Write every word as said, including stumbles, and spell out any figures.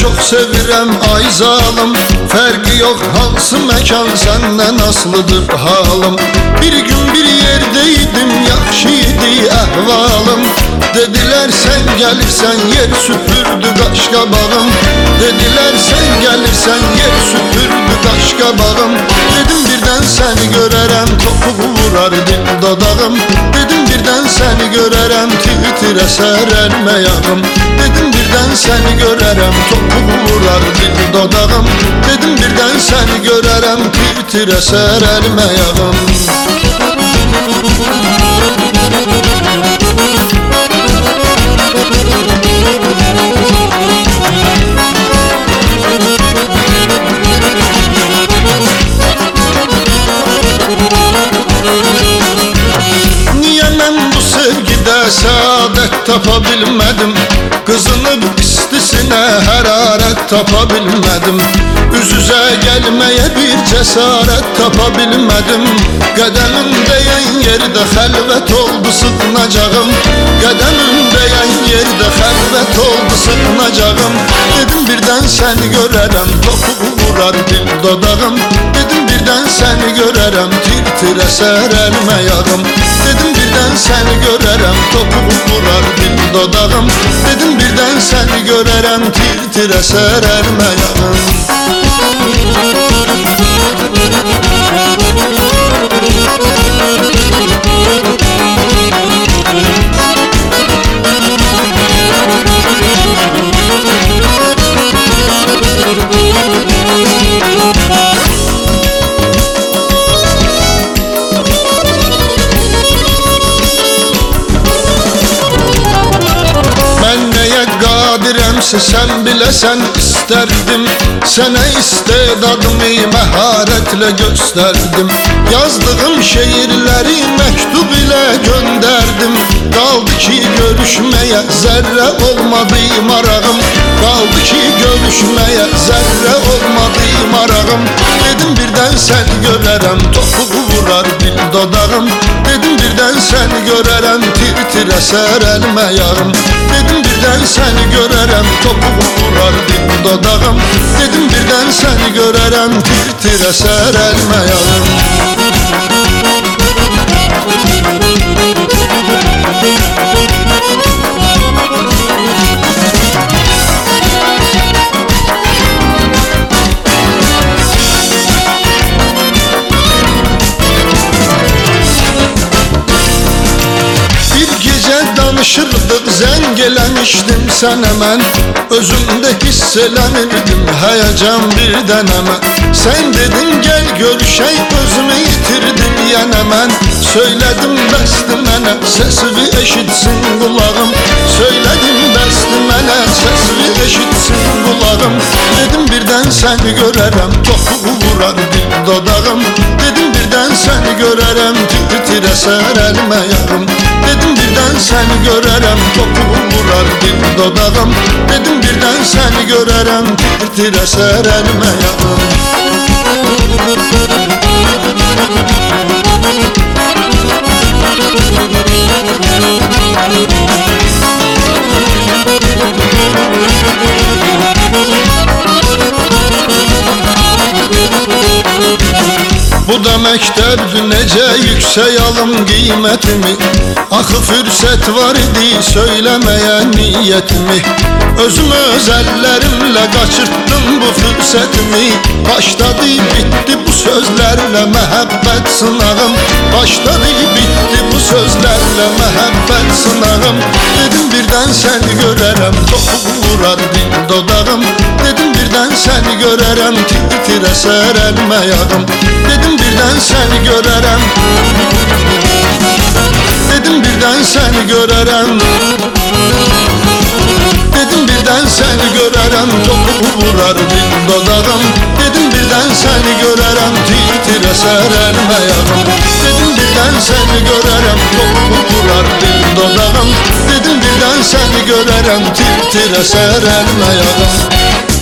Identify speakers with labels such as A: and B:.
A: çok sevirəm ay zalım. Fərqi yox hansı məkan, səndən aslıdır halım. Bir gün bir yerdeydim, yaxşı idi əhvalım. Dedilər sən gəlirsən, yer süpürdü qaşqabağım. Dedilər sən gəlirsən, yer süpürdü qaşqabağım. Dedim birdən səni görərəm, topuğu vurar dil dodağım. Dedim birdən səni görərəm, tir-tir əsər əlməyağım. Dedim birdən səni görərəm, topuğu vurar dil dodağım. Dedim birdən səni görərəm, tir-tir əsər əlməyağım. Səadət tapa bilmədim, qızınıb istisinə hərarət tapa bilmədim. Üz-üzə gəlməyə bir cəsarət tapa bilmədim. Qədəmim deyən yerdə xəlvət oldu sığınacağım. Qədəmim deyən yerdə xəlvət oldu sığınacağım. Dedim birdən səni görərəm, topuğu vurar dil dodağım. Dedim birdən səni görərəm, tir-tir əsər əlməyağım. Dedim birdən səni görərəm, topuğu vurar dil dodağım. Dedim birdən səni görərəm, tir-tir əsər əlməyağım. Qadirəmsə sən biləsən istərdim. Sənə istedadımı məharətlə göstərdim. Yazdığım şeirləri məktub ilə göndərdim. Qaldı ki görüşməyə zərrə olmadı marağım. Qaldı ki görüşməyə zərrə olmadı marağım. Dedim birdən səni görərəm, topuğu vurar dil dodağım. Dedim birdən səni görərəm, tir-tir əsər əlməyağım. Dedim birdən səni görərəm, topuğu vurar dil dodağım. Dedim birdən səni görərəm, tir-tir əsər əlməyağım. Danışırdıq, zəng eləmişdim sənə mən. Özümdə hiss eləmirdim həyəcan birdən əmən. Sən dedin gəl görüşək, özümü itirdim yenə mən. Söylədim bəsdi mənə, səsini eşitsin qulağım. Söylədim bəsdi mənə, səsini eşitsin qulağım. Dedim birdən səni görərəm, topuğu vurar dil dodağım. Dedim birdən səni görərəm, tir-tir əsər əlməyağım. Dedim birdən səni görərəm, topuğu vurar dil dodağım. Dedim birdən səni görərəm, tir-tir əsər əlməyağım. Bu da məktəbdir, necə yüksək alım qiymətimi. Axı fürsət var idi söyləməyə niyyətimi. Özüm öz əllərimlə qaçırtdım bu fürsətimi. Başladı bitdi bu sözlərlə məhəbbət sınağım. Başladı bitdi bu sözlərlə məhəbbət sınağım. Dedim birdən səni görərəm, topuğu vurar dil dodağım. Dedim birdən səni görərəm, tir-tir əsər əlməyağım. Dedim birdən səni görərəm. Dedim birdən səni görərəm. Dedim birdən səni görərəm, topuğu vurar dil dodağım. Dedim birdən səni görərəm, tir-tir əsər əlməyağım. Dedim birdən səni görərəm, topuğu vurar dil dodağım. Dedim birdən səni görərəm, tir-tir əsər əlməyağım.